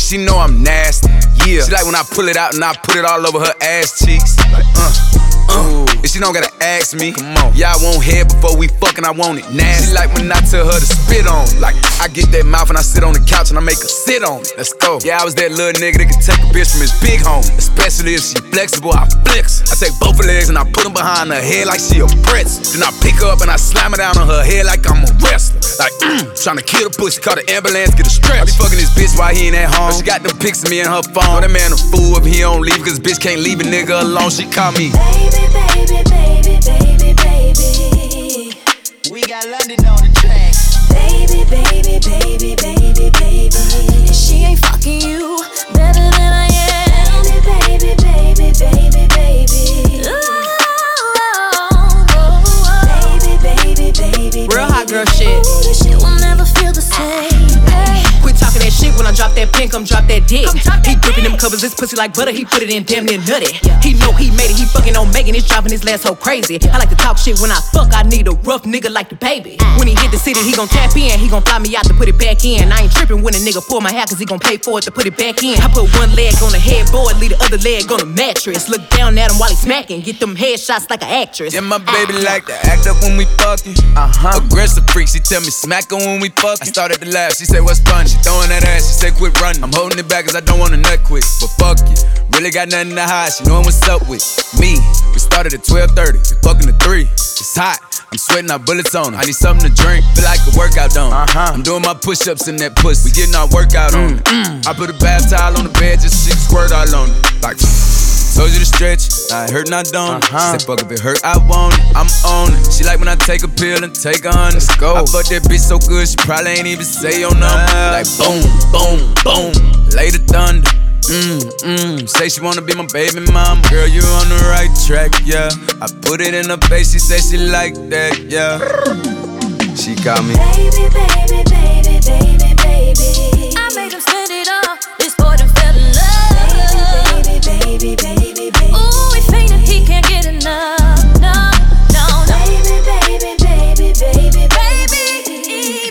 she know I'm nasty. Yeah, she like when I pull it out and I put it all over her ass cheeks. Like, if she don't gotta ask me, come on. Yeah, I want head before we fucking, I want it nasty. She like when I tell her to spit on. Like, I get that mouth and I sit on the couch and I make her sit on it. Let's go. Yeah, I was that little nigga that could take a bitch from his big home. Especially if she flexible, I flex. I take both her legs and I put them behind her head like she a pretzel. Then I pick her up and I slam her down on her head like I'm a wrestler. Like, tryna kill the pussy, call the ambulance, get a stretch. I be fucking this bitch while he ain't at home. She got them pics of me in her phone. That man a fool if he don't leave, cause bitch can't leave a nigga alone. She call me baby, baby, baby, baby, baby. We got London on the track. Baby, baby, baby, baby, baby. And she ain't fucking you better than I am. Baby, baby, baby, baby, baby. Baby, baby, baby. Real hot girl shit. This shit will never feel the same. Quit talking that shit when I drop that pin, come drop that dick. He gripping them covers, his pussy like butter, he put it in damn near nutty. He know he made it, he fucking on Megan, it's dropping his last hoe crazy. I like to talk shit when I fuck, I need a rough nigga like the baby. When he hit the city, he gon' tap in, he gon' fly me out to put it back in. I ain't tripping when a nigga pull my hair, cause he gon' pay for it to put it back in. I put one leg on the headboard, leave the other leg on the mattress. Look down at him while he smacking, get them headshots like an actress. yeah, my baby like to act up when we fucking. Aggressive freak, she tell me smack her when we fucking. I started to laugh, she said what's funny? She throwing that ass, she said quit running. I'm holding it back cause I don't wanna nut quick. But fuck it, really got nothing to hide, she knowin' what's up with me. We started at 12:30, we fucking at 3. It's hot, I'm sweating our bullets on her. I need something to drink, feel like a workout on. I'm doing my push-ups in that pussy, we getting our workout on. I put a bath towel on the bed just so she can squirt all on it. Like, told you to stretch, I hurt not don't. She said fuck if it hurt, I want it, I'm on it. She like when I take a pill and take 100. Let's go. I fuck that bitch so good, she probably ain't even say your number. Like boom, boom, boom, lay the thunder. Say she wanna be my baby mama. Girl, you on the right track, yeah. I put it in her face, she said she like that, yeah. She call me baby, baby, baby, baby, baby. I made him spend it all, this boy done fell in love. Baby, baby, baby, baby. Ooh, he fiendin', he can't get enough. No, no, no. Baby, baby, baby, baby, baby, baby.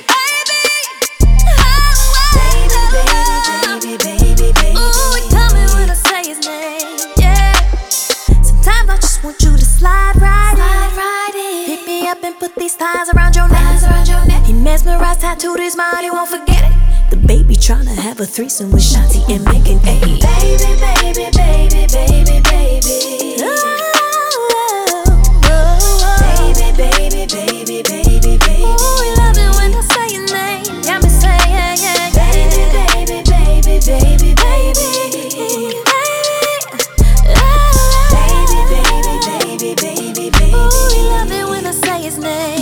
Baby, baby, baby. Ooh, he call me when I say his name, yeah. Sometimes I just want you to slide right in. Pick me up and put these thighs around your neck. He mesmerized, tattooed his mind, he won't forget it. The baby tryna have a threesome with Shanti and Megan A. Baby, baby, baby, baby, baby. Baby, baby, baby, baby, baby. Ooh, we love it when I say your name. Got me saying, yeah, yeah, yeah. Baby, baby, baby, baby, baby. Baby, baby, baby, baby, baby. Ooh, we love it when I say his name.